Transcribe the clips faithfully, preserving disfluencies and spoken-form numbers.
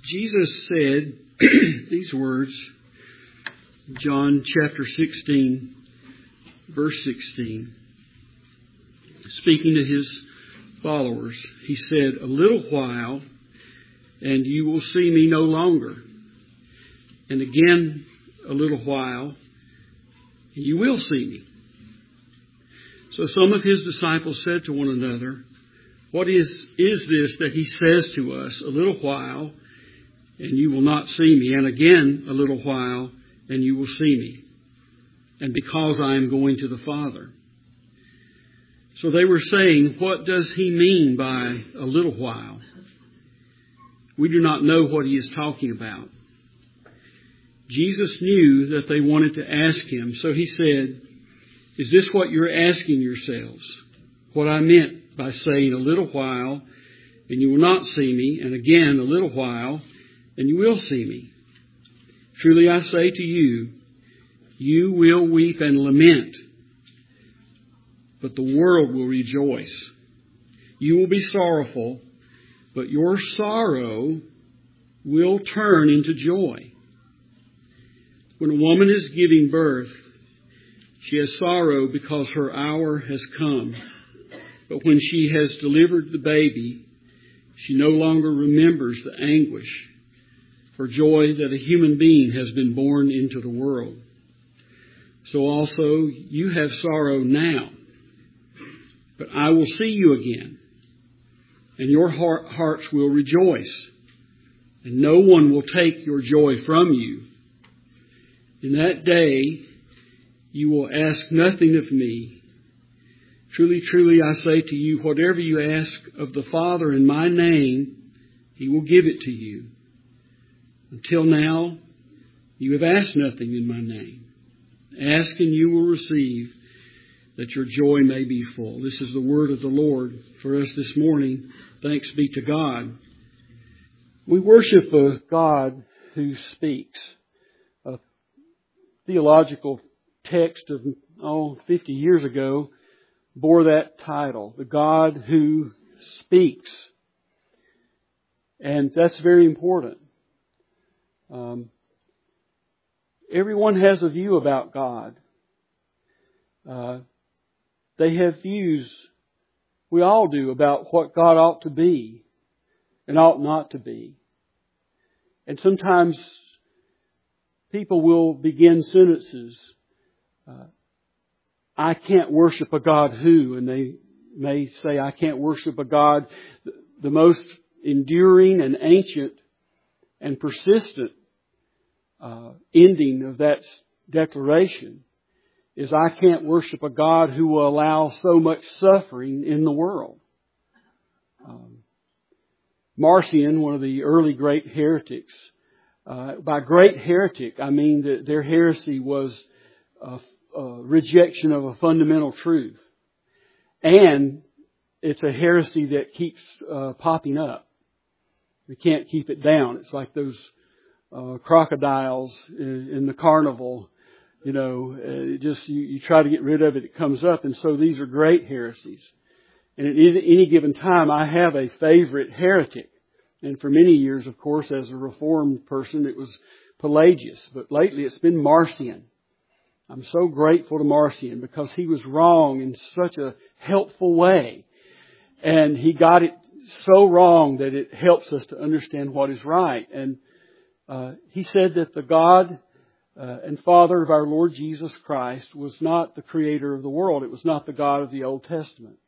Jesus said these words, John chapter sixteen, verse sixteen. Speaking to his followers, he said, "A little while, and you will see me no longer. And again, a little while, and you will see me." So some of his disciples said to one another, "What is, is this that he says to us, a little while, and you will not see me, and again a little while, and you will see me, and because I am going to the Father?" So they were saying, "What does he mean by a little while?" We do not know what he is talking about. Jesus knew that they wanted to ask him, so he said, "Is this what you're asking yourselves? What I meant by saying a little while, and you will not see me, and again a little while, and you will see me. Truly I say to you, you will weep and lament, but the world will rejoice. You will be sorrowful, but your sorrow will turn into joy. When a woman is giving birth, she has sorrow because her hour has come. But when she has delivered the baby, she no longer remembers the anguish for joy that a human being has been born into the world. So also you have sorrow now, but I will see you again, and your heart, hearts will rejoice, and no one will take your joy from you. In that day you will ask nothing of me. Truly, truly, I say to you, whatever you ask of the Father in my name, he will give it to you. Until now, you have asked nothing in my name. Ask and you will receive, that your joy may be full." This is the word of the Lord for us this morning. Thanks be to God. We worship a God who speaks. A theological text of oh, fifty years ago bore that title, the God who speaks. And that's very important. Um, everyone has a view about God. Uh, they have views, we all do, about what God ought to be and ought not to be. And sometimes people will begin sentences, uh, I can't worship a God who, and they may say, I can't worship a God. The most enduring and ancient and persistent uh, ending of that declaration is, I can't worship a God who will allow so much suffering in the world. Um, Marcion, one of the early great heretics, uh, by great heretic, I mean that their heresy was a, a rejection of a fundamental truth. And it's a heresy that keeps uh, popping up. We can't keep it down. It's like those uh, crocodiles in, in the carnival. You know, uh, just you, you try to get rid of it, it comes up. And so these are great heresies. And at any given time, I have a favorite heretic. And for many years, of course, as a Reformed person, it was Pelagius. But lately it's been Marcion. I'm so grateful to Marcion because he was wrong in such a helpful way. And he got it so wrong that it helps us to understand what is right. And uh, he said that the God uh, and Father of our Lord Jesus Christ was not the creator of the world. It was not the God of the Old Testament.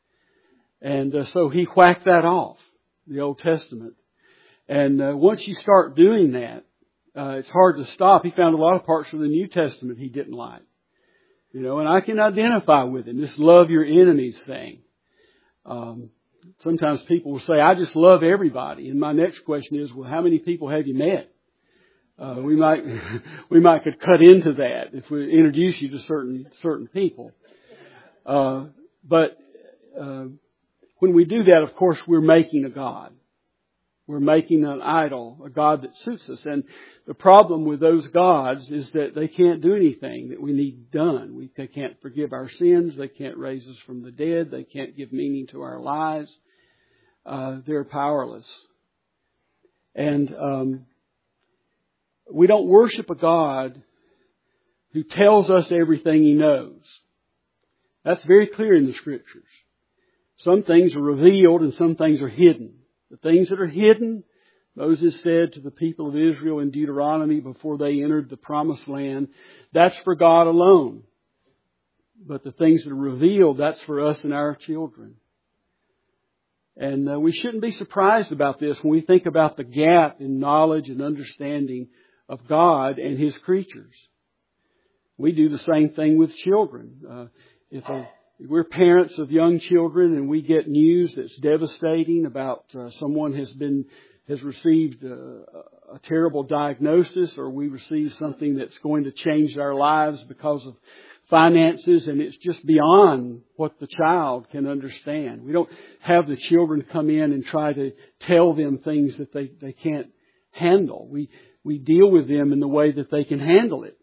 And uh, so he whacked that off, the Old Testament. And uh, once you start doing that, uh, it's hard to stop. He found a lot of parts of the New Testament he didn't like. You know, and I can identify with him, this love your enemies thing. Um, sometimes people will say, I just love everybody. And my next question is, well, how many people have you met? Uh, we might, we might could cut into that if we introduce you to certain, certain people. Uh, but, uh, when we do that, of course, we're making a God. We're making an idol, a God that suits us. And the problem with those gods is that they can't do anything that we need done. We, they can't forgive our sins. They can't raise us from the dead. They can't give meaning to our lives. Uh, they're powerless. And um, we don't worship a God who tells us everything He knows. That's very clear in the Scriptures. Some things are revealed and some things are hidden. The things that are hidden, Moses said to the people of Israel in Deuteronomy before they entered the Promised Land, that's for God alone. But the things that are revealed, that's for us and our children. And uh, we shouldn't be surprised about this when we think about the gap in knowledge and understanding of God and His creatures. We do the same thing with children. Uh, if, a, if we're parents of young children and we get news that's devastating about uh, someone has been has received a, a terrible diagnosis, or we receive something that's going to change our lives because of finances, and it's just beyond what the child can understand. We don't have the children come in and try to tell them things that they, they can't handle. We we deal with them in the way that they can handle it.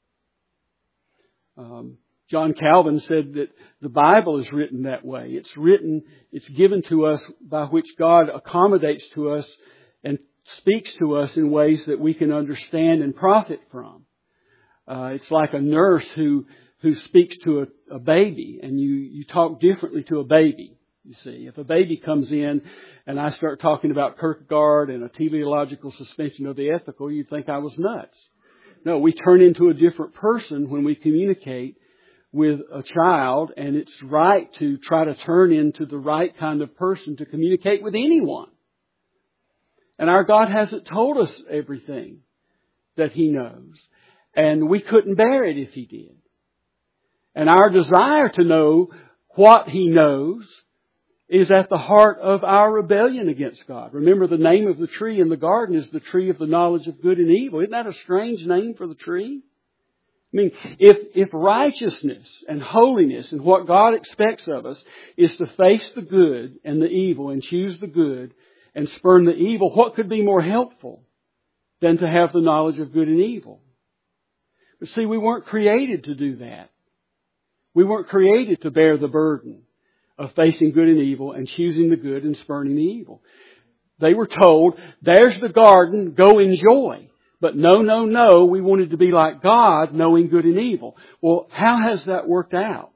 Um, John Calvin said that the Bible is written that way. It's written, it's given to us by which God accommodates to us and speaks to us in ways that we can understand and profit from. Uh, it's like a nurse who who speaks to a, a baby, and you, you talk differently to a baby. You see, if a baby comes in and I start talking about Kierkegaard and a teleological suspension of the ethical, you'd think I was nuts. No, we turn into a different person when we communicate with a child, and it's right to try to turn into the right kind of person to communicate with anyone. And our God hasn't told us everything that He knows, and we couldn't bear it if He did. And our desire to know what He knows is at the heart of our rebellion against God. Remember, the name of the tree in the garden is the tree of the knowledge of good and evil. Isn't that a strange name for the tree? I mean, if, if righteousness and holiness and what God expects of us is to face the good and the evil and choose the good and spurn the evil, what could be more helpful than to have the knowledge of good and evil? But see, we weren't created to do that. We weren't created to bear the burden of facing good and evil and choosing the good and spurning the evil. They were told, there's the garden, go enjoy. But no, no, no, we wanted to be like God, knowing good and evil. Well, how has that worked out?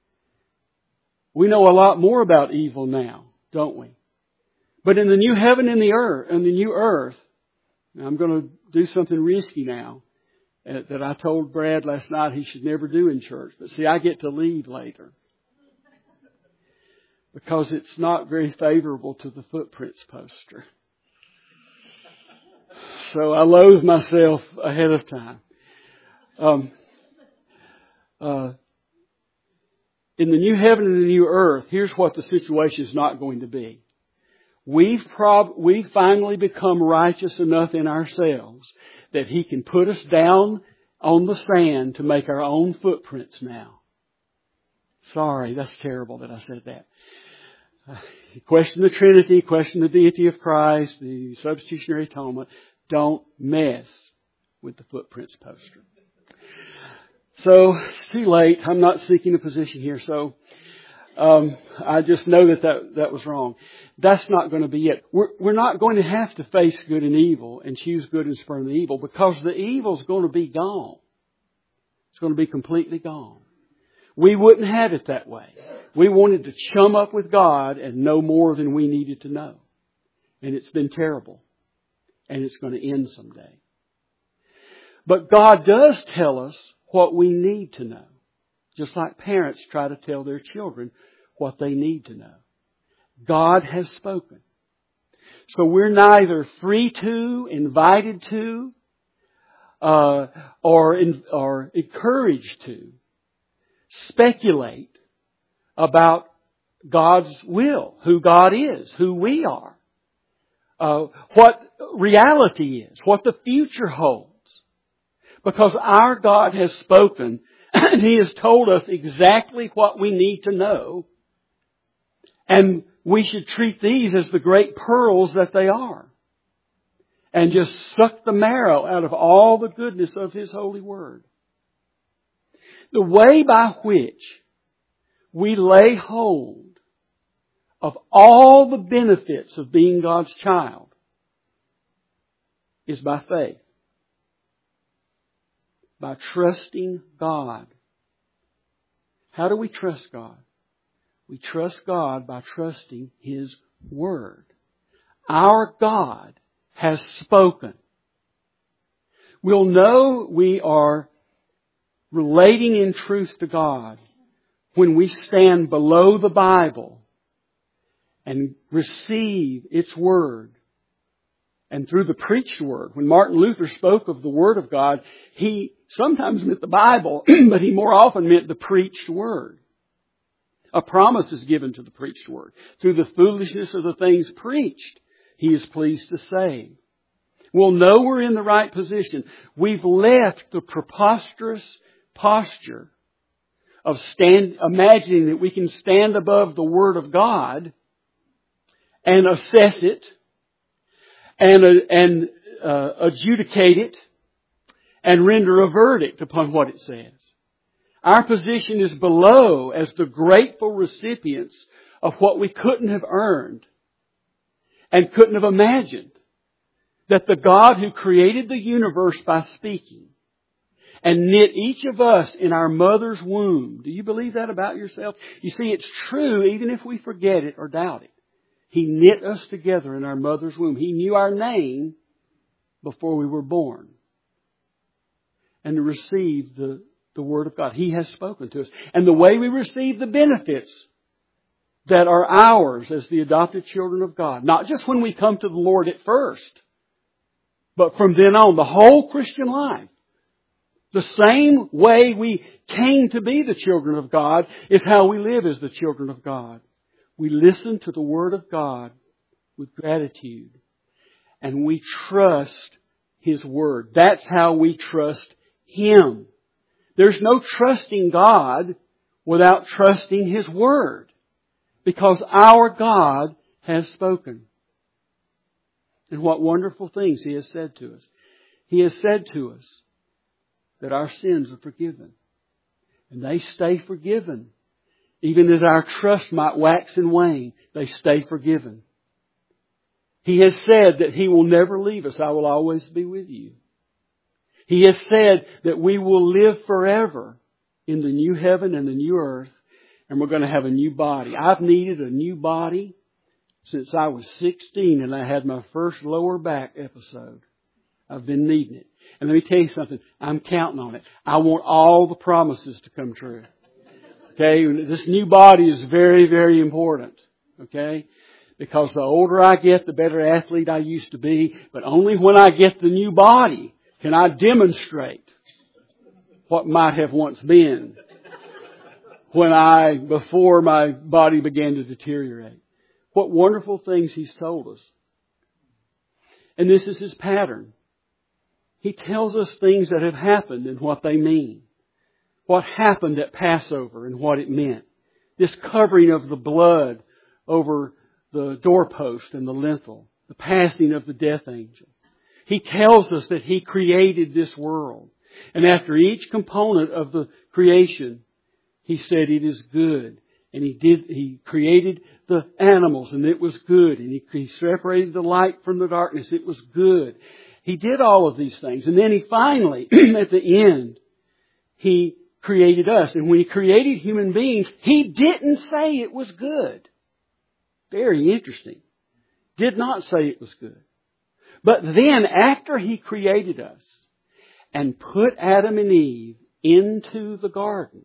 We know a lot more about evil now, don't we? But in the new heaven and the earth, and the new earth, I'm going to do something risky now uh, that I told Brad last night he should never do in church. But see, I get to lead later, because it's not very favorable to the Footprints poster. So I loathe myself ahead of time. Um, uh, in the new heaven and the new earth, here's what the situation is not going to be. We've prob- we've finally become righteous enough in ourselves that He can put us down on the sand to make our own footprints now. Sorry, that's terrible that I said that. Uh, question the Trinity, question the deity of Christ, the substitutionary atonement. Don't mess with the Footprints poster. So, it's too late. I'm not seeking a position here. So, um, I just know that, that that was wrong. That's not going to be it. We're, we're not going to have to face good and evil and choose good and spurn the evil, because the evil is going to be gone. It's going to be completely gone. We wouldn't have it that way. We wanted to chum up with God and know more than we needed to know. And it's been terrible. And it's going to end someday. But God does tell us what we need to know. Just like parents try to tell their children what they need to know. God has spoken. So we're neither free to, invited to, uh, or, in, or encouraged to speculate about God's will, who God is, who we are. Uh, what reality is, what the future holds. Because our God has spoken, and He has told us exactly what we need to know. And we should treat these as the great pearls that they are. And just suck the marrow out of all the goodness of His holy word. The way by which we lay hold of all the benefits of being God's child is by faith. By trusting God. How do we trust God? We trust God by trusting His Word. Our God has spoken. We'll know we are relating in truth to God when we stand below the Bible and receive its Word. And through the preached Word. When Martin Luther spoke of the Word of God, he sometimes meant the Bible, but he more often meant the preached Word. A promise is given to the preached Word. Through the foolishness of the things preached, He is pleased to save. We'll know we're in the right position. We've left the preposterous posture of stand, imagining that we can stand above the Word of God and assess it and, uh, and uh, adjudicate it and render a verdict upon what it says. Our position is below as the grateful recipients of what we couldn't have earned and couldn't have imagined. That the God who created the universe by speaking and knit each of us in our mother's womb. Do you believe that about yourself? You see, it's true even if we forget it or doubt it. He knit us together in our mother's womb. He knew our name before we were born. And to receive the, the Word of God. He has spoken to us. And the way we receive the benefits that are ours as the adopted children of God. Not just when we come to the Lord at first. But from then on, the whole Christian life, the same way we came to be the children of God is how we live as the children of God. We listen to the Word of God with gratitude. And we trust His Word. That's how we trust Him. There's no trusting God without trusting His Word. Because our God has spoken. And what wonderful things He has said to us. He has said to us that our sins are forgiven. And they stay forgiven. Even as our trust might wax and wane, they stay forgiven. He has said that He will never leave us. I will always be with you. He has said that we will live forever in the new heaven and the new earth. And we're going to have a new body. I've needed a new body since I was sixteen and I had my first lower back episode. I've been needing it. And let me tell you something. I'm counting on it. I want all the promises to come true. Okay? This new body is very, very important. Okay? Because the older I get, the better athlete I used to be. But only when I get the new body can I demonstrate what might have once been when I, before my body began to deteriorate. What wonderful things He's told us. And this is His pattern. He tells us things that have happened and what they mean. What happened at Passover and what it meant. This covering of the blood over the doorpost and the lintel. The passing of the death angel. He tells us that He created this world. And after each component of the creation, He said it is good. And He did, He created the animals and it was good. And He, he separated the light from the darkness. It was good. He did all of these things. And then He finally, at the end, He created us. And when He created human beings, He didn't say it was good. Very interesting. Did not say it was good. But then after He created us and put Adam and Eve into the garden,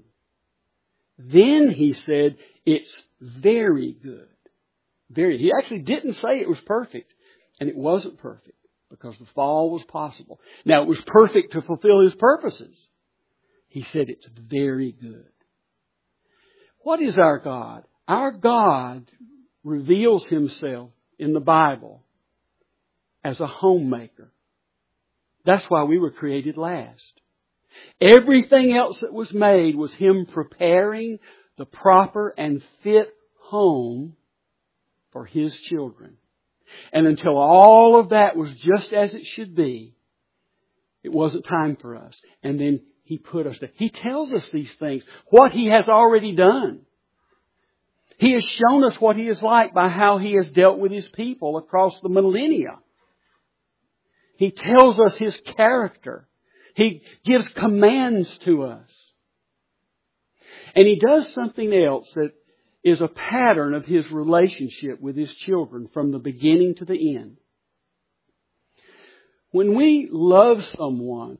then He said, it's very good. Very. He actually didn't say it was perfect. And it wasn't perfect because the fall was possible. Now it was perfect to fulfill His purposes. He said it's very good. What is our God? Our God reveals Himself in the Bible as a homemaker. That's why we were created last. Everything else that was made was Him preparing the proper and fit home for His children. And until all of that was just as it should be, it wasn't time for us. And then He put us there. He tells us these things, what He has already done. He has shown us what He is like by how He has dealt with His people across the millennia. He tells us His character. He gives commands to us. And He does something else that is a pattern of His relationship with His children from the beginning to the end. When we love someone,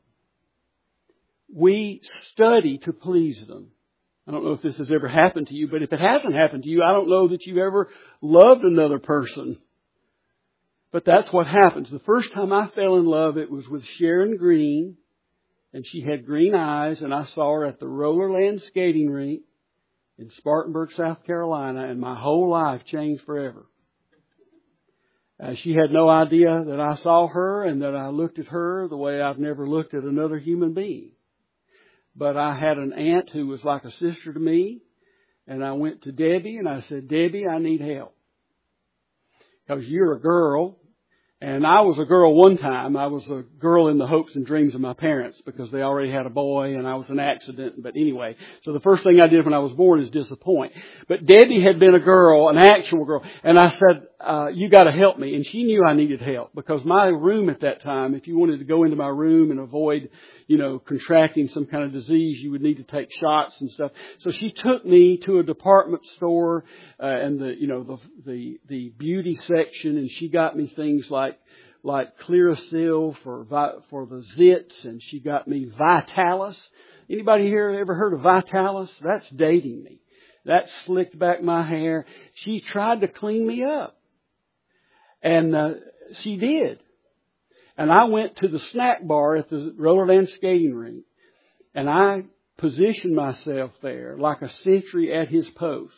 we study to please them. I don't know if this has ever happened to you, but if it hasn't happened to you, I don't know that you've ever loved another person. But that's what happens. The first time I fell in love, it was with Sharon Green, and she had green eyes, and I saw her at the Rollerland skating rink in Spartanburg, South Carolina, and my whole life changed forever. Uh, she had no idea that I saw her and that I looked at her the way I've never looked at another human being. But I had an aunt who was like a sister to me, and I went to Debbie and I said, Debbie, I need help. Because you're a girl, and I was a girl one time. I was a girl in the hopes and dreams of my parents because they already had a boy and I was an accident. But anyway, so the first thing I did when I was born is disappoint. But Debbie had been a girl, an actual girl, and I said, uh, you got to help me. And she knew I needed help because my room at that time, if you wanted to go into my room and avoid, you know, contracting some kind of disease, you would need to take shots and stuff. So she took me to a department store, uh, and the, you know, the, the, the beauty section, and she got me things like, like Clearasil for, for the zits, and she got me Vitalis. Anybody here ever heard of Vitalis? That's dating me. That slicked back my hair. She tried to clean me up. And, uh, she did. And I went to the snack bar at the Rollerland skating rink, and I positioned myself there like a sentry at his post.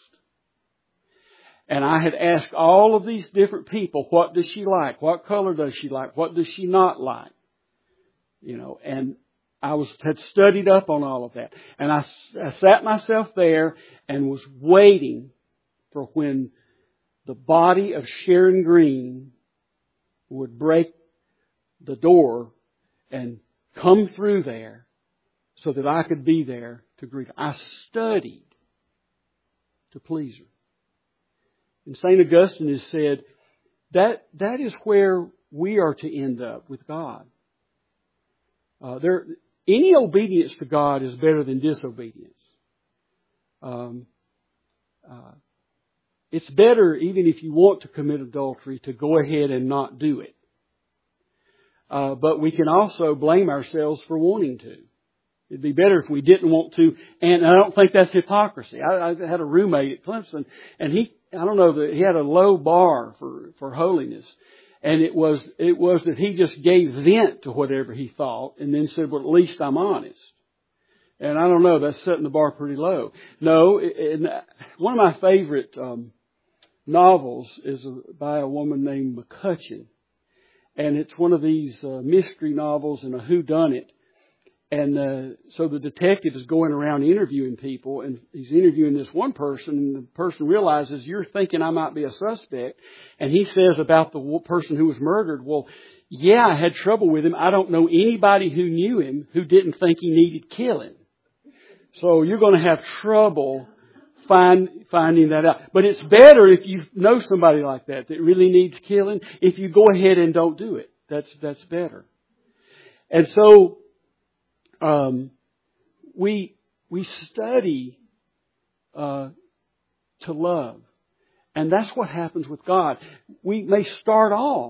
And I had asked all of these different people, what does she like? What color does she like? What does she not like? You know, and I was had studied up on all of that. And I, I sat myself there and was waiting for when the body of Sharon Green would break the door and come through there so that I could be there to greet her. I studied to please her. And Saint Augustine has said that that is where we are to end up with God. Uh, there, any obedience to God is better than disobedience. Um, uh, it's better, even if you want to commit adultery, to go ahead and not do it. Uh, but we can also blame ourselves for wanting to. It'd be better if we didn't want to, and I don't think that's hypocrisy. I, I had a roommate at Clemson, and he, I don't know, that he had a low bar for, for holiness. And it was, it was that he just gave vent to whatever he thought and then said, well, at least I'm honest. And I don't know, that's setting the bar pretty low. No, and one of my favorite, um, novels is by a woman named McCutcheon. And it's one of these uh, mystery novels and a whodunit. And uh, so the detective is going around interviewing people, and he's interviewing this one person, and the person realizes, you're thinking I might be a suspect. And he says about the person who was murdered, well, yeah, I had trouble with him. I don't know anybody who knew him who didn't think he needed killing. So you're going to have trouble find, finding that out. But it's better if you know somebody like that that really needs killing, if you go ahead and don't do it. That's, that's better. And so, Um, we we study uh, to love, and that's what happens with God. We may start off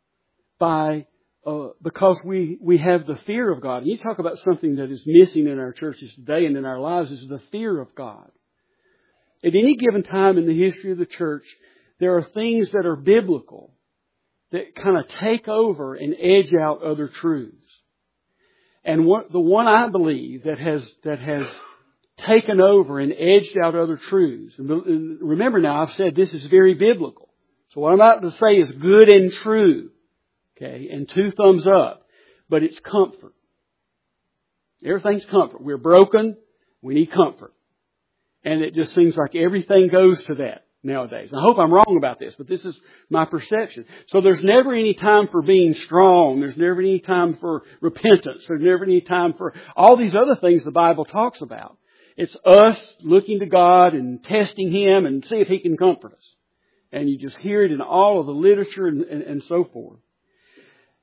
by uh, because we we have the fear of God. And you talk about something that is missing in our churches today and in our lives is the fear of God. At any given time in the history of the church, there are things that are biblical that kind of take over and edge out other truths. And what, the one I believe that has that has taken over and edged out other truths. And remember now, I've said this is very biblical. So what I'm about to say is good and true. Okay, and two thumbs up. But it's comfort. Everything's comfort. We're broken. We need comfort. And it just seems like everything goes to that nowadays. I hope I'm wrong about this, but this is my perception. So there's never any time for being strong. There's never any time for repentance. There's never any time for all these other things the Bible talks about. It's us looking to God and testing Him and see if He can comfort us. And you just hear it in all of the literature and, and, and so forth.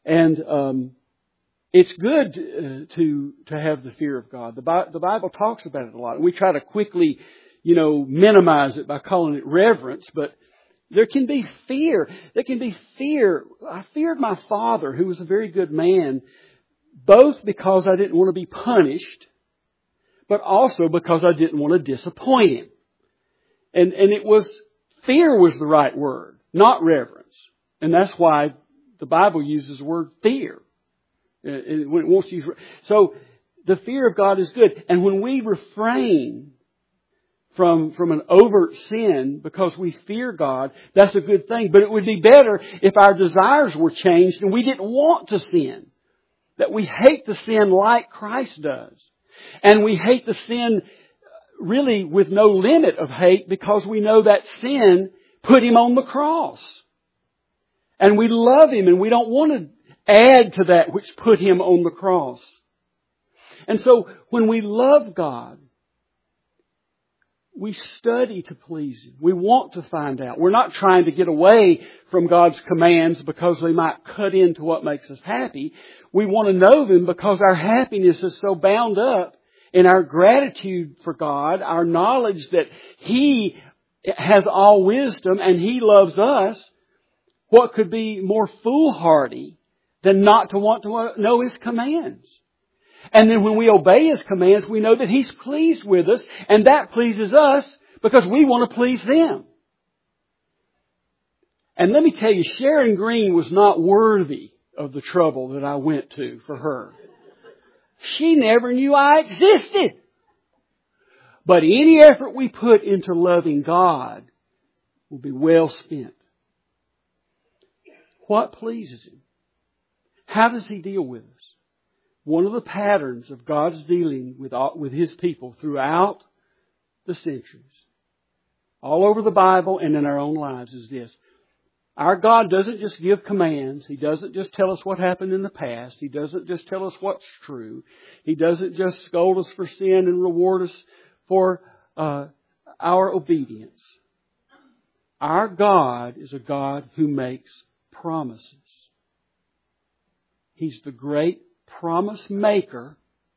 And um, it's good uh, to to have the fear of God. The, Bi- the Bible talks about it a lot. We try to quickly, you know, minimize it by calling it reverence, but there can be fear. There can be fear. I feared my father, who was a very good man, both because I didn't want to be punished, but also because I didn't want to disappoint him. And and it was, fear was the right word, not reverence. And that's why the Bible uses the word fear. It, when it wants to use, so the fear of God is good. And when we refrain from, from an overt sin because we fear God, that's a good thing. But it would be better if our desires were changed and we didn't want to sin. That we hate the sin like Christ does. And we hate the sin really with no limit of hate because we know that sin put Him on the cross. And we love Him and we don't want to add to that which put Him on the cross. And so when we love God, we study to please Him. We want to find out. We're not trying to get away from God's commands because they might cut into what makes us happy. We want to know them because our happiness is so bound up in our gratitude for God, our knowledge that He has all wisdom and He loves us. What could be more foolhardy than not to want to know His commands? And then when we obey His commands, we know that He's pleased with us, and that pleases us because we want to please them. And let me tell you, Sharon Green was not worthy of the trouble that I went to for her. She never knew I existed. But any effort we put into loving God will be well spent. What pleases Him? How does He deal with us? One of the patterns of God's dealing with, with His people throughout the centuries, all over the Bible and in our own lives, is this. Our God doesn't just give commands. He doesn't just tell us what happened in the past. He doesn't just tell us what's true. He doesn't just scold us for sin and reward us for uh, our obedience. Our God is a God who makes promises. He's the great promise maker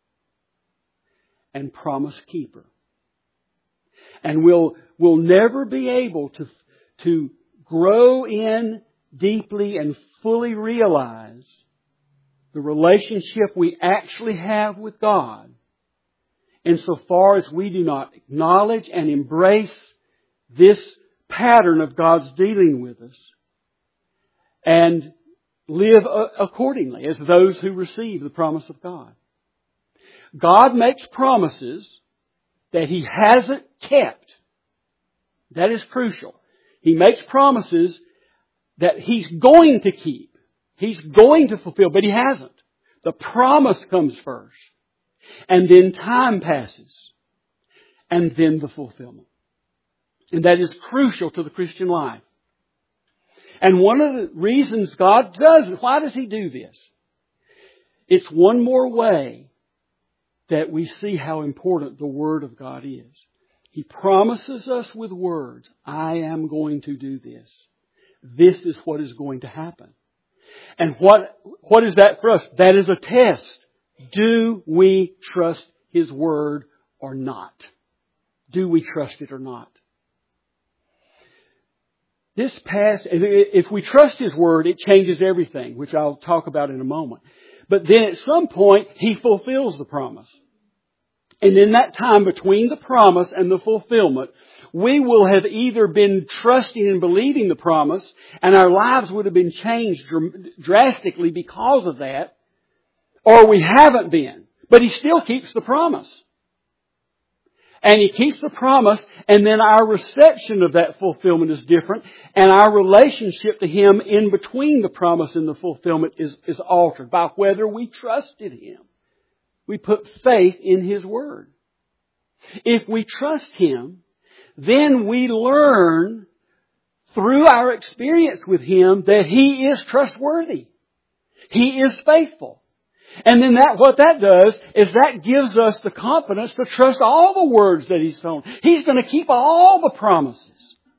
and promise keeper. And we'll, we'll never be able to, to grow in deeply and fully realize the relationship we actually have with God insofar as we do not acknowledge and embrace this pattern of God's dealing with us and live accordingly as those who receive the promise of God. God makes promises that He hasn't kept. That is crucial. He makes promises that He's going to keep. He's going to fulfill, but He hasn't. The promise comes first. And then time passes. And then the fulfillment. And that is crucial to the Christian life. And one of the reasons God does it, why does He do this? It's one more way that we see how important the Word of God is. He promises us with words, I am going to do this. This is what is going to happen. And what, what is that for us? That is a test. Do we trust His Word or not? Do we trust it or not? This past, if we trust His Word, it changes everything, which I'll talk about in a moment. But then at some point, He fulfills the promise. And in that time between the promise and the fulfillment, we will have either been trusting and believing the promise, and our lives would have been changed drastically because of that, or we haven't been. But He still keeps the promise. And He keeps the promise, and then our reception of that fulfillment is different, and our relationship to Him in between the promise and the fulfillment is, is altered by whether we trusted Him. We put faith in His Word. If we trust Him, then we learn through our experience with Him that He is trustworthy. He is faithful. And then that, what that does is that gives us the confidence to trust all the words that He's told. He's going to keep all the promises.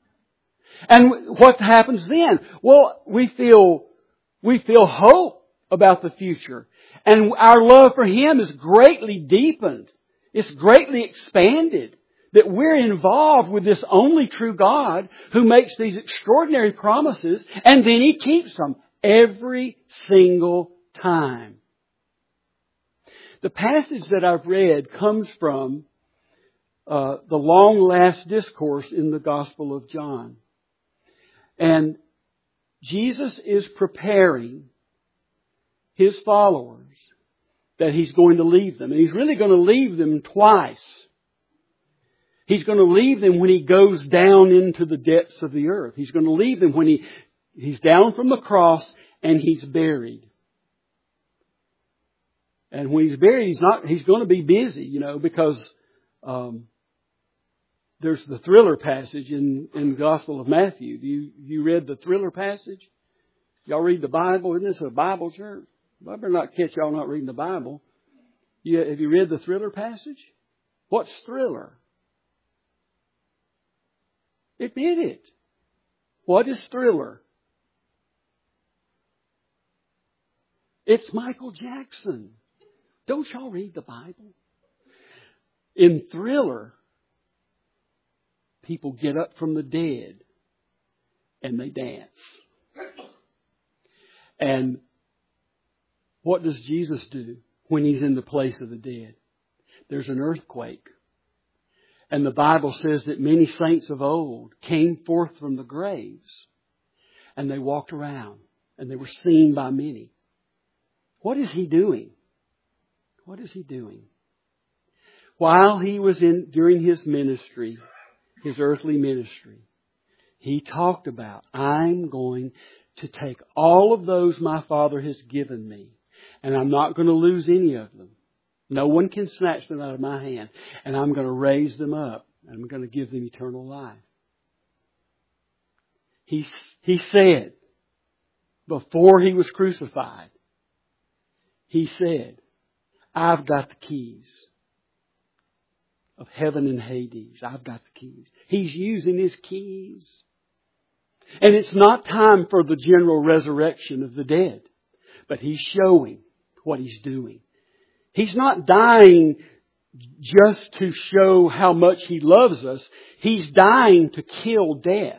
And what happens then? Well, we feel, we feel hope about the future. And our love for Him is greatly deepened. It's greatly expanded. That we're involved with this only true God who makes these extraordinary promises and then He keeps them every single time. The passage that I've read comes from uh, the long last discourse in the Gospel of John. And Jesus is preparing His followers that He's going to leave them. And He's really going to leave them twice. He's going to leave them when He goes down into the depths of the earth. He's going to leave them when he, He's down from the cross and He's buried. And when He's buried, He's not, He's going to be busy, you know, because um, there's the thriller passage in, in the Gospel of Matthew. You, you read the thriller passage? Y'all read the Bible? Isn't this a Bible church? I better not catch y'all not reading the Bible. You, have you read the thriller passage? What's thriller? Admit it. What is thriller? It's Michael Jackson. Don't y'all read the Bible? In Thriller, people get up from the dead and they dance. And what does Jesus do when He's in the place of the dead? There's an earthquake. And the Bible says that many saints of old came forth from the graves and they walked around and they were seen by many. What is He doing? What is He doing? While He was in, during His ministry, His earthly ministry, He talked about, I'm going to take all of those my Father has given me, and I'm not going to lose any of them. No one can snatch them out of my hand. And I'm going to raise them up. And I'm going to give them eternal life. He, he said, before He was crucified, He said, I've got the keys of heaven and Hades. I've got the keys. He's using His keys. And it's not time for the general resurrection of the dead. But He's showing what He's doing. He's not dying just to show how much He loves us. He's dying to kill death.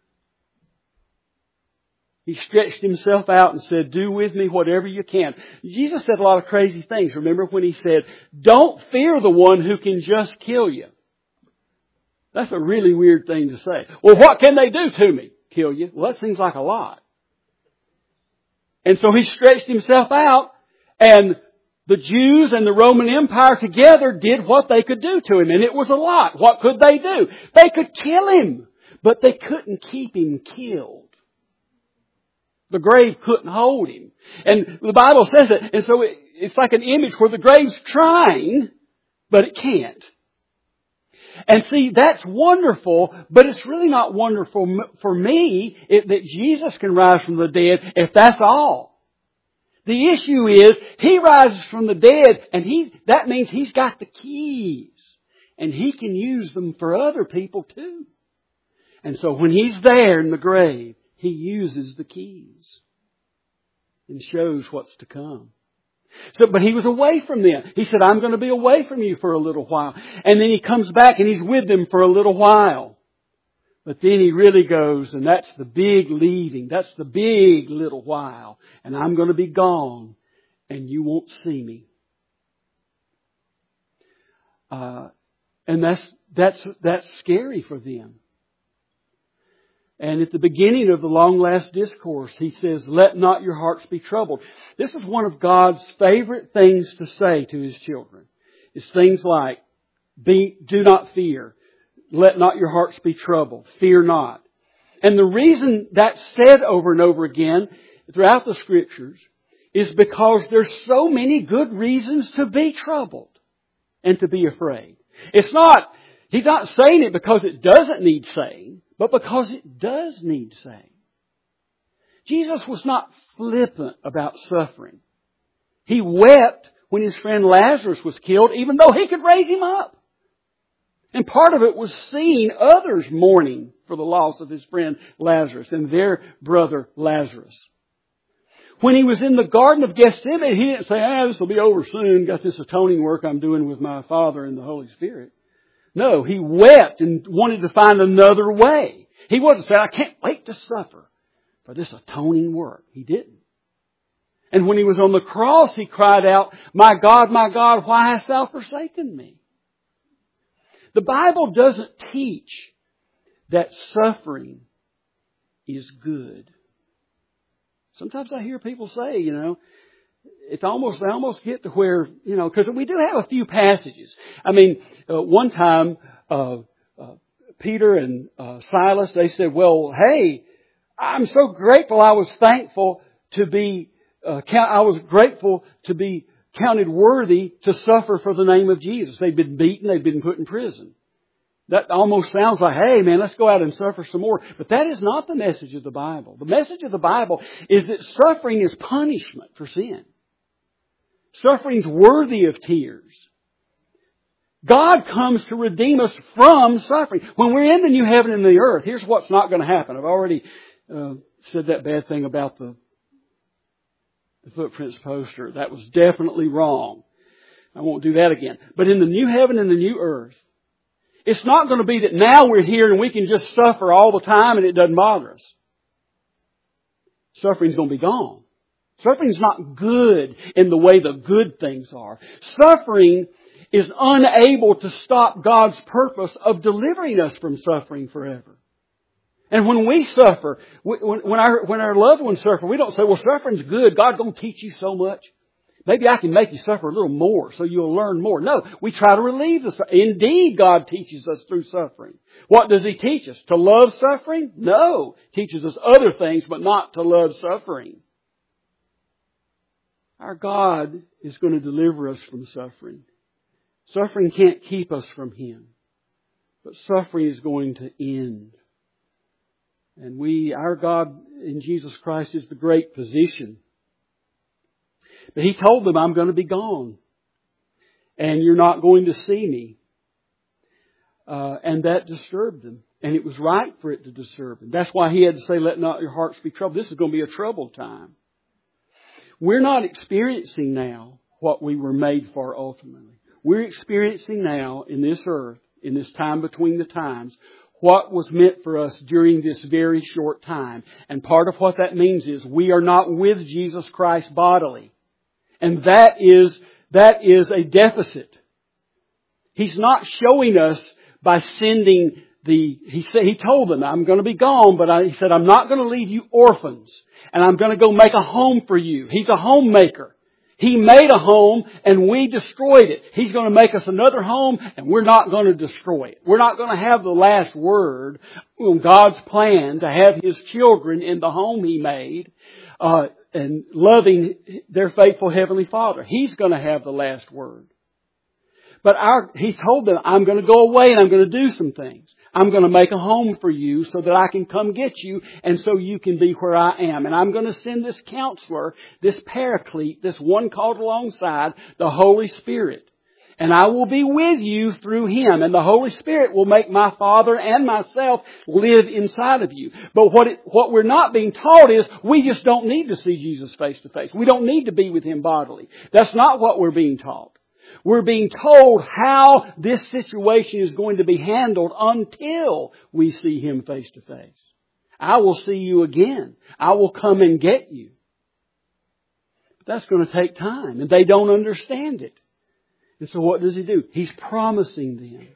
He stretched Himself out and said, do with me whatever you can. Jesus said a lot of crazy things. Remember when He said, don't fear the one who can just kill you. That's a really weird thing to say. Well, what can they do to me? Kill you? Well, that seems like a lot. And so He stretched Himself out, and the Jews and the Roman Empire together did what they could do to Him. And it was a lot. What could they do? They could kill Him. But they couldn't keep Him killed. The grave couldn't hold Him. And the Bible says it. And so it, it's like an image where the grave's trying, but it can't. And see, that's wonderful, but it's really not wonderful for me it, that Jesus can rise from the dead if that's all. The issue is, He rises from the dead, and he that means He's got the keys. And He can use them for other people too. And so when He's there in the grave, He uses the keys and shows what's to come. So, but He was away from them. He said, I'm going to be away from you for a little while. And then He comes back and He's with them for a little while. But then He really goes, and that's the big leaving. That's the big little while. And I'm going to be gone, and you won't see me. Uh, and that's, that's, that's scary for them. And at the beginning of the long last discourse, He says, let not your hearts be troubled. This is one of God's favorite things to say to His children. It's things like, be, do not fear. Let not your hearts be troubled. Fear not. And the reason that's said over and over again throughout the Scriptures is because there's so many good reasons to be troubled and to be afraid. It's not, He's not saying it because it doesn't need saying, but because it does need saying. Jesus was not flippant about suffering. He wept when His friend Lazarus was killed, even though He could raise him up. And part of it was seeing others mourning for the loss of His friend Lazarus and their brother Lazarus. When He was in the Garden of Gethsemane, He didn't say, ah, this will be over soon. Got this atoning work I'm doing with my Father and the Holy Spirit. No, He wept and wanted to find another way. He wasn't saying, I can't wait to suffer for this atoning work. He didn't. And when He was on the cross, He cried out, my God, my God, why hast Thou forsaken me? The Bible doesn't teach that suffering is good. Sometimes I hear people say, you know, it's almost, they almost get to where, you know, because we do have a few passages. I mean, uh, one time, uh, uh, Peter and uh, Silas, they said, well, hey, I'm so grateful. I was thankful to be, uh, count, I was grateful to be counted worthy to suffer for the name of Jesus. They'd been beaten. They'd been put in prison. That almost sounds like, hey man, let's go out and suffer some more. But that is not the message of the Bible. The message of the Bible is that suffering is punishment for sin. Suffering's worthy of tears. God comes to redeem us from suffering. When we're in the new heaven and the earth, here's what's not going to happen. I've already uh, said that bad thing about the, the footprints poster. That was definitely wrong. I won't do that again. But in the new heaven and the new earth, it's not going to be that now we're here and we can just suffer all the time and it doesn't bother us. Suffering's going to be gone. Suffering's not good in the way the good things are. Suffering is unable to stop God's purpose of delivering us from suffering forever. And when we suffer, when, when, our, when our loved ones suffer, we don't say, well, suffering's good. God's going to teach you so much. Maybe I can make you suffer a little more so you'll learn more. No, we try to relieve the suffering. Indeed, God teaches us through suffering. What does He teach us? To love suffering? No. He teaches us other things, but not to love suffering. Our God is going to deliver us from suffering. Suffering can't keep us from Him. But suffering is going to end. And we, our God in Jesus Christ is the great physician. But He told them, I'm going to be gone. And you're not going to see me. Uh, and that disturbed them. And it was right for it to disturb them. That's why He had to say, let not your hearts be troubled. This is going to be a troubled time. We're not experiencing now what we were made for ultimately. We're experiencing now in this earth, in this time between the times, what was meant for us during this very short time. And part of what that means is we are not with Jesus Christ bodily. And that is, that is a deficit. He's not showing us by sending the, he said, He told them, I'm going to be gone, but I, He said, I'm not going to leave you orphans. And I'm going to go make a home for you. He's a homemaker. He made a home and we destroyed it. He's going to make us another home and we're not going to destroy it. We're not going to have the last word on God's plan to have His children in the home He made. Uh, and loving their faithful Heavenly Father. He's going to have the last word. But our, He told them, I'm going to go away and I'm going to do some things. I'm going to make a home for you so that I can come get you and so you can be where I am. And I'm going to send this counselor, this paraclete, this one called alongside, the Holy Spirit. And I will be with you through Him. And the Holy Spirit will make my Father and myself live inside of you. But what it, what we're not being taught is we just don't need to see Jesus face to face. We don't need to be with Him bodily. That's not what we're being taught. We're being told how this situation is going to be handled until we see Him face to face. I will see you again. I will come and get you. But that's going to take time. And they don't understand it. And so what does He do? He's promising them.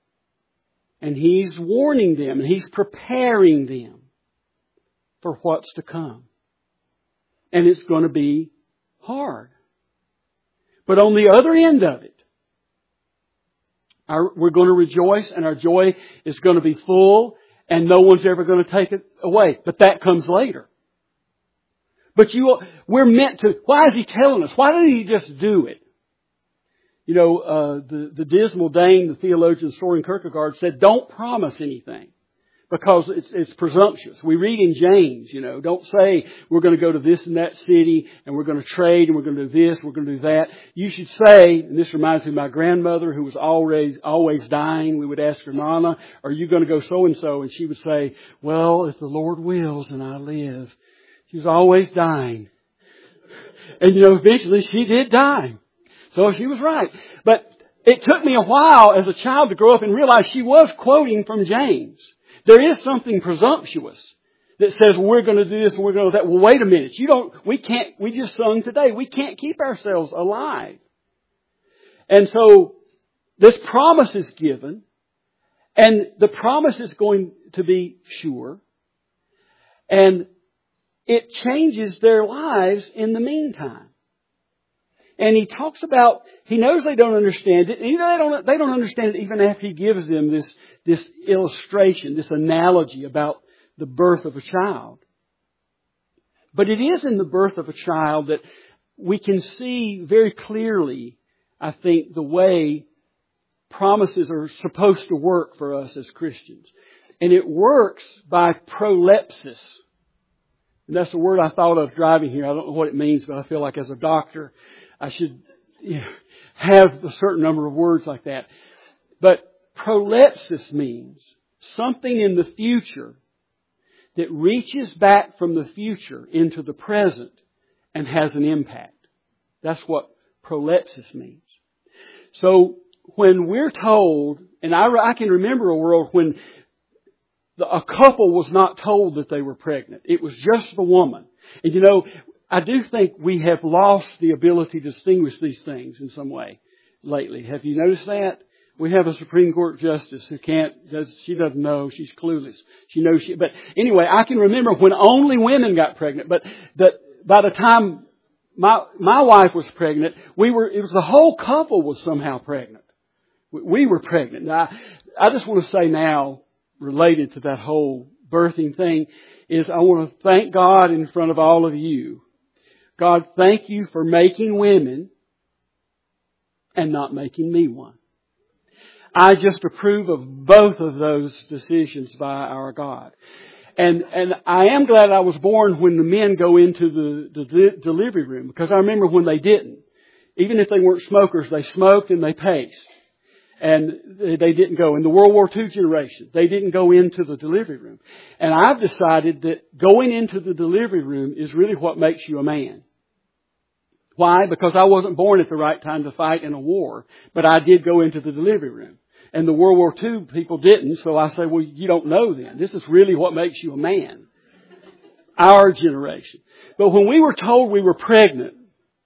And He's warning them. And He's preparing them for what's to come. And it's going to be hard. But on the other end of it, our, we're going to rejoice and our joy is going to be full and no one's ever going to take it away. But that comes later. But you, we're meant to, why is He telling us? Why didn't He just do it? You know, uh, the, the dismal Dane, the theologian Soren Kierkegaard said, don't promise anything because it's, it's presumptuous. We read in James, you know, don't say we're going to go to this and that city and we're going to trade and we're going to do this, we're going to do that. You should say, and this reminds me of my grandmother who was always, always dying. We would ask her, Nana, are you going to go so and so? And she would say, well, if the Lord wills and I live. She was always dying. And you know, eventually she did die. So she was right. But it took me a while as a child to grow up and realize she was quoting from James. There is something presumptuous that says we're going to do this and we're going to do that. Well, wait a minute. You don't, we can't, we just sung today. We can't keep ourselves alive. And so this promise is given, and the promise is going to be sure, and it changes their lives in the meantime. And he talks about, he knows they don't understand it, and you know, they don't, they don't understand it even after he gives them this, this illustration, this analogy about the birth of a child. But it is in the birth of a child that we can see very clearly, I think, the way promises are supposed to work for us as Christians. And it works by prolepsis. And that's the word I thought of driving here. I don't know what it means, but I feel like as a doctor, I should you know, have a certain number of words like that. But prolepsis means something in the future that reaches back from the future into the present and has an impact. That's what prolepsis means. So when we're told, and I, I can remember a world when the, a couple was not told that they were pregnant. It was just the woman. And you know, I do think we have lost the ability to distinguish these things in some way lately. Have you noticed that? We have a Supreme Court justice who can't, does, she doesn't know, she's clueless. She knows she, but anyway, I can remember when only women got pregnant, but that by the time my, my wife was pregnant, we were, it was the whole couple was somehow pregnant. We, we were pregnant. Now, I, I just want to say now, related to that whole birthing thing, is I want to thank God in front of all of you. God, thank you for making women and not making me one. I just approve of both of those decisions by our God. And and I am glad I was born when the men go into the, the de- delivery room, because I remember when they didn't. Even if they weren't smokers, they smoked and they paced. And they didn't go. In the World War Two generation, they didn't go into the delivery room. And I've decided that going into the delivery room is really what makes you a man. Why? Because I wasn't born at the right time to fight in a war, but I did go into the delivery room. And the World War Two people didn't, so I say, well, you don't know then. This is really what makes you a man. Our generation. But when we were told we were pregnant,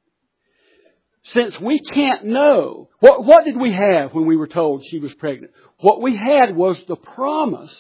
since we can't know, what, what did we have when we were told she was pregnant? What we had was the promise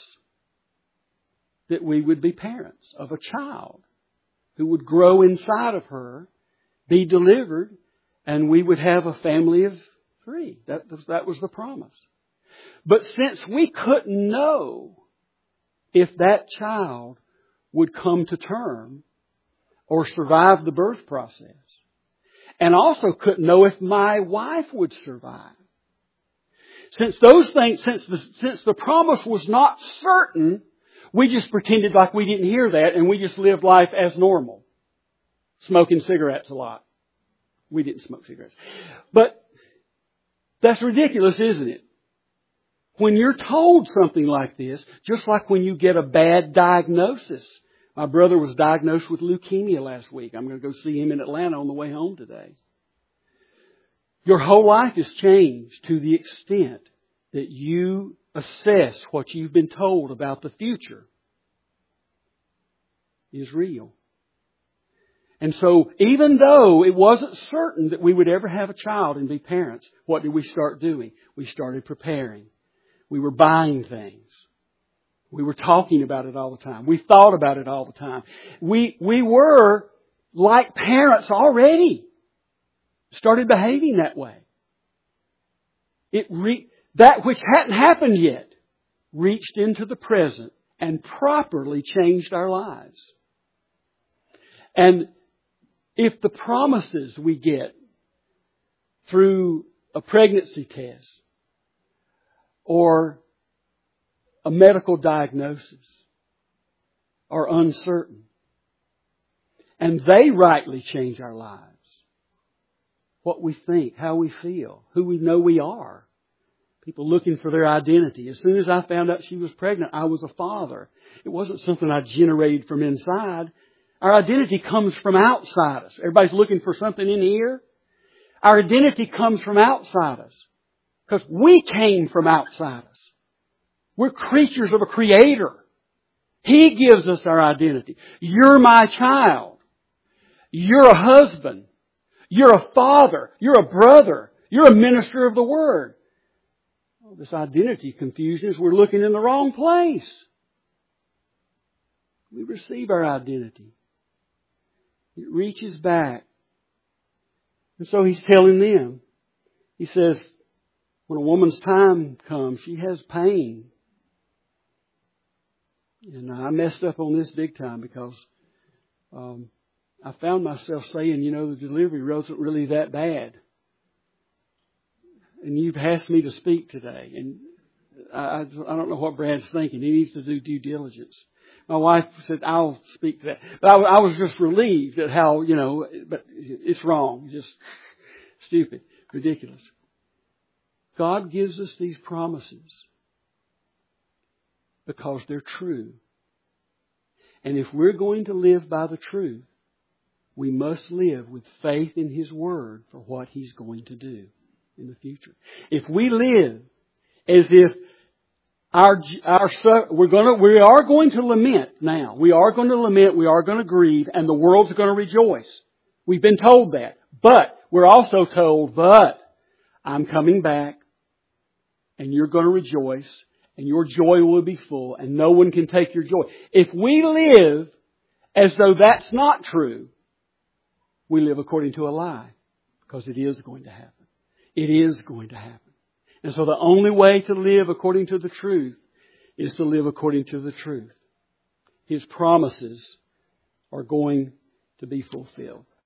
that we would be parents of a child who would grow inside of her, be delivered, and we would have a family of three. That, that was the promise. But since we couldn't know if that child would come to term or survive the birth process, and also couldn't know if my wife would survive, since those things, since the, since the promise was not certain, we just pretended like we didn't hear that, and we just lived life as normal, smoking cigarettes a lot. We didn't smoke cigarettes, but that's ridiculous, isn't it? When you're told something like this, just like when you get a bad diagnosis. My brother was diagnosed with leukemia last week. I'm going to go see him in Atlanta on the way home today. Your whole life is changed to the extent that you assess what you've been told about the future is real. And so even though it wasn't certain that we would ever have a child and be parents, what did we start doing? We started preparing. We were buying things. We were talking about it all the time. We thought about it all the time. We, we were like parents already. Started behaving that way. It re, that which hadn't happened yet reached into the present and properly changed our lives. And if the promises we get through a pregnancy test or a medical diagnosis are uncertain, and they rightly change our lives, what we think, how we feel, who we know we are. People looking for their identity. As soon as I found out she was pregnant, I was a father. It wasn't something I generated from inside. Our identity comes from outside us. Everybody's looking for something in here. Our identity comes from outside us. Because we came from outside us. We're creatures of a Creator. He gives us our identity. You're my child. You're a husband. You're a father. You're a brother. You're a minister of the Word. Oh, this identity confusion is we're looking in the wrong place. We receive our identity. It reaches back. And so He's telling them, He says, when a woman's time comes, she has pain. And I messed up on this big time because um, I found myself saying, you know, the delivery wasn't really that bad. And you've asked me to speak today. And I, I don't know what Brad's thinking. He needs to do due diligence. My wife said, I'll speak to that. But I, I was just relieved at how, you know, but it's wrong. Just stupid, ridiculous. God gives us these promises because they're true. And if we're going to live by the truth, we must live with faith in His Word for what He's going to do in the future. If we live as if our our we're going to we are going to lament now, we are going to lament, we are going to grieve, and the world's going to rejoice. We've been told that, but we're also told, but I'm coming back, and you're going to rejoice. And your joy will be full, and no one can take your joy. If we live as though that's not true, we live according to a lie. Because it is going to happen. It is going to happen. And so the only way to live according to the truth is to live according to the truth. His promises are going to be fulfilled.